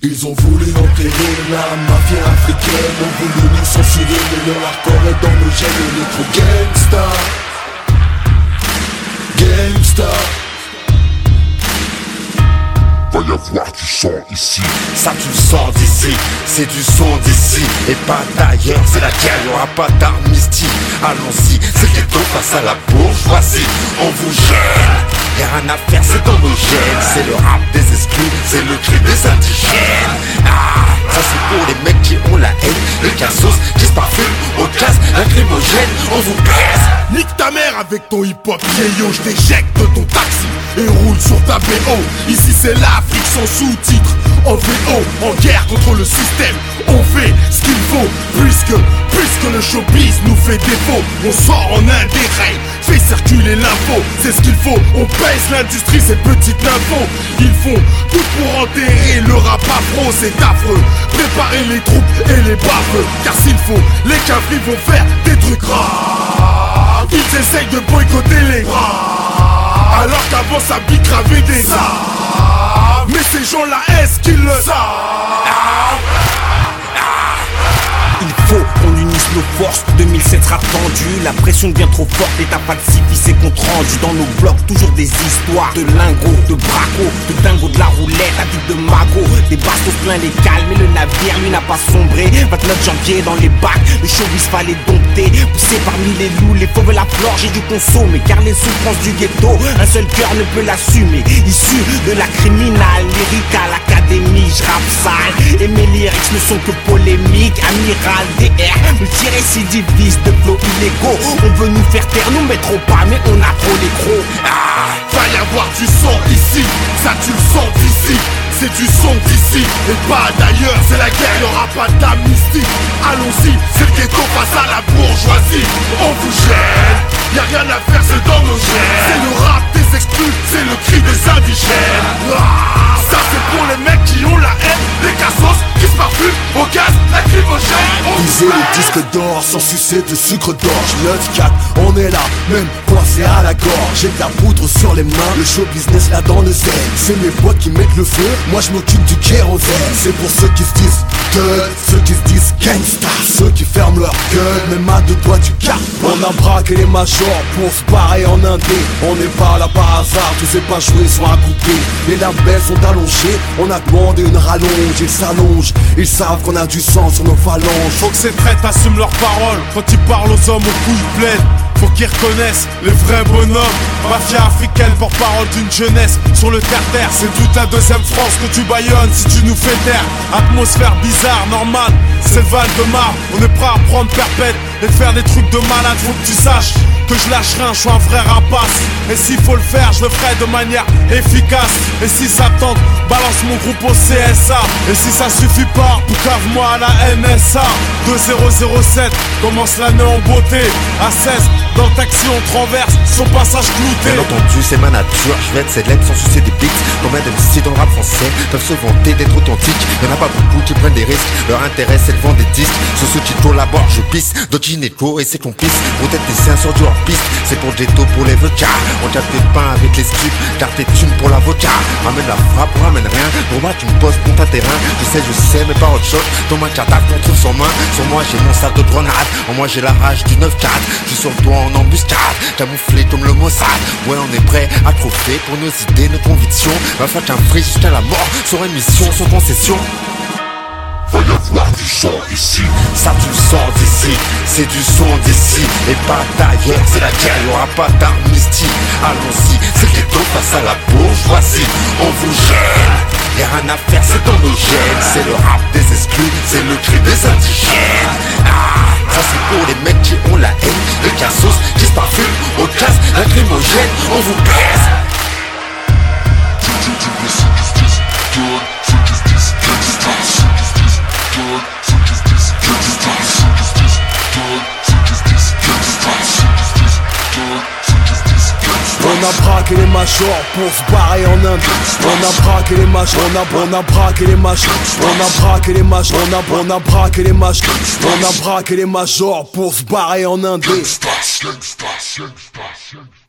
Ils ont voulu enterrer la mafia africaine, ont voulu nous censurer, mais leur hardcore est dans nos gènes. On est trop gangsta, gangsta. Va y avoir du sang ici. Ça tu le sens d'ici, c'est du son d'ici et pas d'ailleurs, c'est la guerre, y'aura pas d'armistice. Allons-y, c'est le ghetto face à la bourgeoisie. On vous gêne, y'a rien à faire, c'est dans nos gènes. C'est le rap des exclus, c'est le cri des indigènes. Ça c'est pour les mecs qui ont la haine, les cassos qui se parfument au gaz lacrymogène. On vous baise. Nique ta mère avec ton hip-hop vieillot, je t'éjecte de ton taxi et roule sur ta BO. Ici c'est l'Afrique sans sous-titres, en VO, en guerre contre le système. On fait ce qu'il faut, puisque le showbiz nous fait défaut. On sort en un des règles, fait circuler l'info. C'est ce qu'il faut, on pèse l'industrie, ces petites infos. Ils font tout pour enterrer le rap afro, c'est affreux. Préparez les troupes et les baveux, car s'il faut, les cavries vont faire des trucs rares. Ils essayent de boycotter les bras, alors qu'avant ça bicravait des sables. Mais ces gens-là, est-ce qu'ils le savent? Il faut qu'on unisse nos forces, 2007 sera tendu. La pression devient trop forte, l'état falsifie ses comptes rendus. Dans nos blocs, toujours des histoires de lingots, de bracos, de dingos, de la roulette, à vide de magot. Des bastos plein les calmes, mais le navire lui n'a pas sombré. 29 janvier dans les bacs, le showbiz fallait dompter. Poussé parmi les loups, les fauves la flore, j'ai dû consommer. Car les souffrances du ghetto, un seul cœur ne peut l'assumer. Issu de la criminale, lyrique à l'académie, je rappe sale. Et mes lyrics ne sont que polémiques, amiral DR, multirécidiviste de flots illégaux. On veut nous faire taire, nous mettrons pas, mais on a trop les crocs. Va y avoir du sang ici, ça tu le sens d'ici. C'est du son d'ici et pas d'ailleurs, c'est la guerre, y'aura pas d'amnistie. Allons-y, c'est le ghetto face à la bourgeoisie. On vous gêne, y'a rien à faire, c'est dans nos gènes. C'est le rap des exclus, c'est le cri des indigènes. Ça c'est pour les mecs qui ont la haine, les cassos qui se parfument au gaz lacrymogène. Viser le disque d'or sans sucer de sucre d'orge. 9-4, on est là, même coincé à la gorge. J'ai de la poudre sur les mains, le show business là dans le zen. C'est mes potes qui mettent le feu, moi je m'occupe du kérosène. C'est pour ceux qui se disent thug, ceux qui se disent gangsta, ceux qui ferment leur gueule, même à deux doigts du cap. On a braqué les majors pour se barrer en indé. On n'est pas là par hasard, tu sais pas jouer sur un coupé. Les labels sont allongés, on a demandé une rallonge. Ils s'allongent, ils savent qu'on a du sang sur nos phalanges. Faut que ces traîtres assument leurs paroles quand ils parlent aux hommes aux couilles pleines. Faut qu'ils reconnaissent les vrais bonhommes. Mafia africaine, porte-parole d'une jeunesse sur le terre-terre. C'est toute la deuxième France que tu baillonnes si tu nous fais taire. Atmosphère bizarre, normale, c'est le Val de Marne. On est prêt à prendre perpète et de faire des trucs de malade. Faut que tu saches que je lâche rien, je suis un vrai rapace. Et s'il faut le faire, je le ferai de manière efficace. Et si ça tente, balance mon groupe au CSA. Et si ça suffit pas, poucave-moi à la NSA. 2007, commence l'année en beauté. À 16, dans le taxi on traverse son passage clouté. Bien entendu c'est ma nature, je vais être célèbre sans sucer des beats. Combien d'MC dans le rap français peuvent se vanter d'être authentiques? Y'en a pas beaucoup qui prennent des risques, leur intérêt c'est le vent des disques. Sur ceux qui collaborent je pisse, d'autres gynéco et c'est complice. Peut-être des un sur du hors-piste, c'est pour le ghetto pour les vodkas. On tape des pains avec les stups, garde tes thunes pour l'avocat. Ramène la frappe, on ramène rien, pour moi tu me poses pour ta terrain. Je sais mais pas autre chose, dans ma carte on trouve sans main. Sur moi j'ai mon sac de grenade, en moi j'ai la rage du 9-4. Je suis sur le toit en embuscade, camouflé comme le Mossad. Ouais on est prêt à trouver pour nos idées, nos convictions. Va faire qu'un free jusqu'à la mort, sur émission, sur concession. Va y avoir du sang ici. Ça tu le sens d'ici, c'est du son d'ici et pas d'ailleurs, c'est la guerre, y'aura pas d'amnistie. Allons-y, c'est le ghetto face à la bourgeoisie. On vous gêne, y'a rien à faire, c'est dans nos gènes. C'est le rap des exclus, c'est le cri des indigènes. Ça c'est pour les mecs qui ont la haine, les cassos qui se parfument au gaz lacrymogène. On vous baise. On a braqué les majors pour se barrer en Inde. On a braqué les majors, on a braqué les majors. On a braqué les majors, on a braqué les majors. On a braqué les majors pour se barrer en Inde.